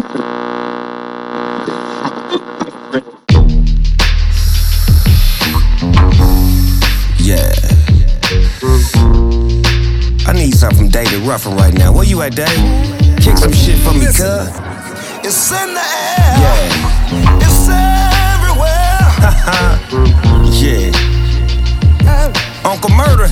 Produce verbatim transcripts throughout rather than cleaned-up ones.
Yeah. I need something from David Ruffin right now. Where you at, Dave? Kick some shit for me, cuz. It's in the air. Yeah. It's everywhere. Yeah. Uncle Murder.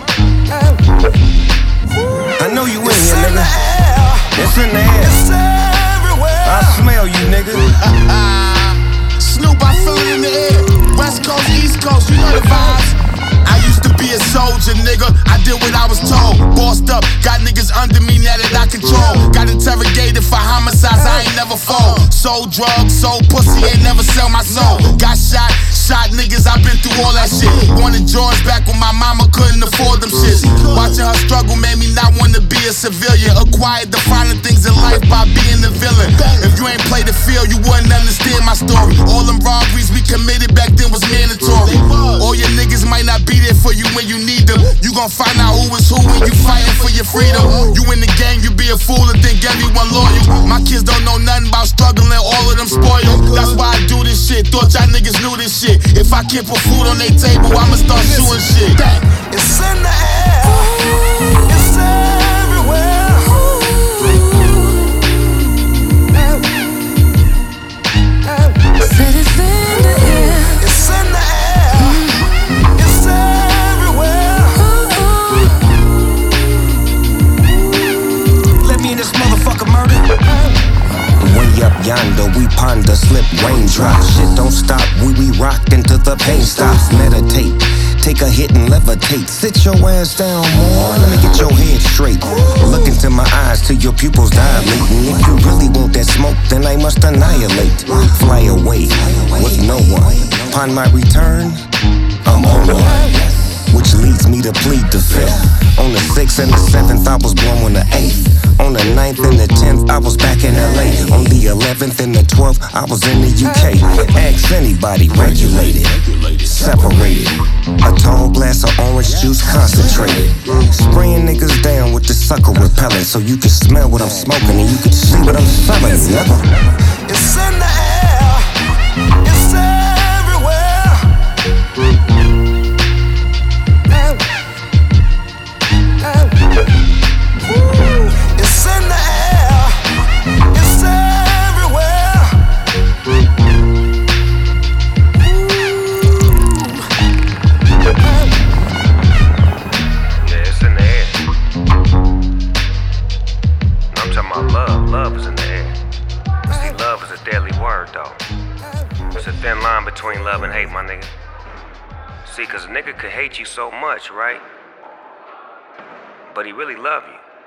I know you in It's here, in the nigga. air. It's in the air. It's everywhere. I smell you, nigga. Snoop, I feel it in the air. West Coast, East Coast, you know the vibes. I used to be a soldier, nigga. I did what I was told. Bossed up, got niggas under me now that I control. Got interrogated for homicides, I ain't never fall. Sold drugs, sold pussy, ain't never sell my soul. Got shot, shot niggas, I been through all that shit. Wanted George back when my mama couldn't afford them shits. Watching her struggle made me not wanna be a civilian. Acquired the finer things in life by being the villain. If you ain't played the field, you wouldn't understand my story. All them robberies we committed back then was mandatory. All your niggas might not be there for you when you need them. You gon' find out who is who when you fighting for your freedom. You in the gang, you be a fool and think everyone loyal. My kids don't know nothing about struggling, all of them spoiled. That's why I do this shit, thought y'all niggas knew this shit. If I can't put food on their table, I'ma start shooting shit. It's in the air. It's everywhere. Said it's in the air. It's in the air. It's everywhere. Let me in this motherfucker, Murder. Way up yonder, we ponder, slip raindrops. Shit don't stop, we we rock until the pain stops. Meditate, take a hit and levitate. Sit your ass down, more. Let me get your head straight. Look into my eyes till your pupils dilate. And if you really want that smoke, then I must annihilate. Fly away with no one. Upon my return, I'm on one, which leads me to plead the fifth. On the sixth and the seventh, I was blowing the eighth. On the ninth and the tenth, I was back in L A. On the eleventh and the twelfth, I was in the U K. Ask anybody, regulated, separated. A tall glass of orange juice concentrated. Spraying niggas down with the sucker repellent, so you can smell what I'm smoking and you can see what I'm selling, nigga. It's in the air. It's everywhere. It's in the air. It's everywhere. Yeah, it's in the air. I'm talking about love. Love is in the air. But see, love is a deadly word, though. It's a thin line between love and hate, my nigga. See, cause a nigga could hate you so much, right? But he really love you.